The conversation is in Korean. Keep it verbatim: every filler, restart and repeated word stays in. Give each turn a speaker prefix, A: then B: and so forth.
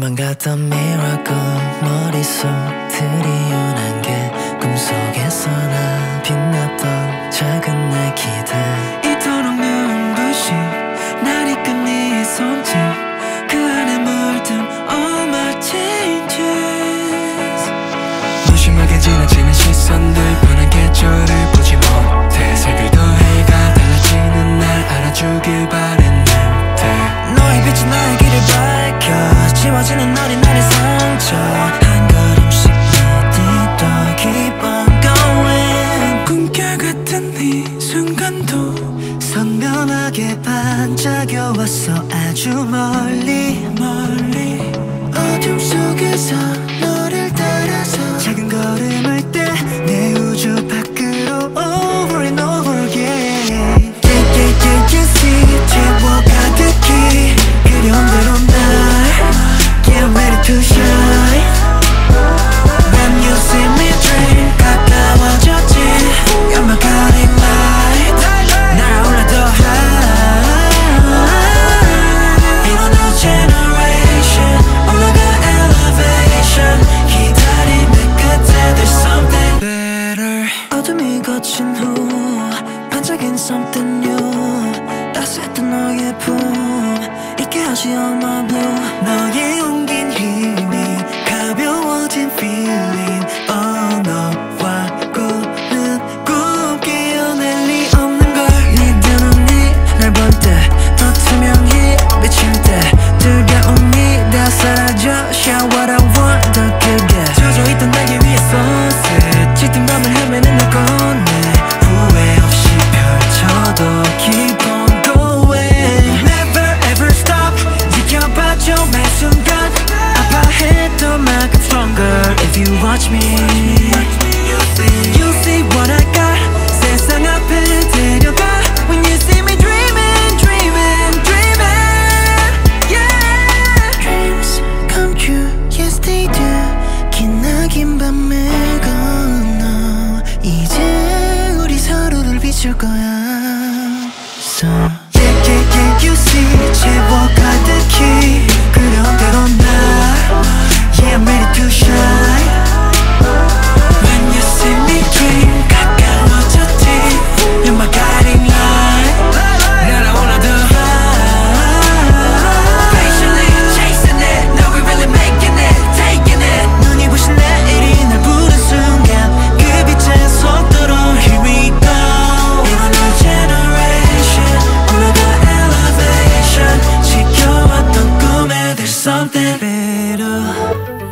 A: 꿈만 같던 miracle 머릿속 들이운한 게 꿈속에서 난 빛났던 작은 내 기대
B: 이토록 눈부신 날 이끈 네 손짓 그 안에 물든 all my changes 무심하게 지나치는 시선들 뻔한 계절을 보지 못해 색을 더해가 달라지는 날 알아주길 바랬는데 너의 빛이 나의 길을 밝혀 지워지는 어린날의 상처 한 걸음씩 어디도 keep on going 꿈결같은 이 순간도 선명하게 반짝여왔어 아주 멀리 멀리 어둠 속에서 너를 따라서 작은 걸음을 떼 내 우주 밖으로 over and over again yeah, yeah, yeah, you see 채워 가득히 그려온 대로 날 get ready to shine when you see me dream 가까워졌지 You're my guiding light 날아올라 더 high 이런 new generation 올라가 elevation 기다림의 끝에 there's something better 어둠이 거친 후 반짝인 something new 따스했던 너의 품 잊게 하지 all my blue 너의 옮긴 힘이 가벼워진 feeling oh 너와 꾸는 꿈 깨어낼 리 없는 걸 네 두 눈이 날 볼 때 더 투명해 비칠 때 두려움이 다 사라져 Shout what I want 더 크게 젖어있던 날개 위에 sunset 짙은 밤을 헤매는 널 꺼내 후회 없이 펼쳐도 keep on going Never ever stop 지켜봐줘 매 순간 아파했던 만큼 stronger If you watch me You see what I got 세상 앞에 데려가 When you see me dreaming dreaming dreaming Yeah Dreams come true Yes they do 기나긴 밤을 건너 이제 우리 서로를 비출 거야 So yeah yeah yeah you see 채워 가득히 그려온 대로 날 Yeah I'm ready to shine When you see me dream 가까워졌지 You're my guiding light 날아올라 더 high Patiently chasing it Now we really making it Taking it 눈이 부신 내일이 날 부른 순간 그 빛의 속도로 Here we go 이런 new generation 올라가 elevation 지켜왔던 꿈에 There's something better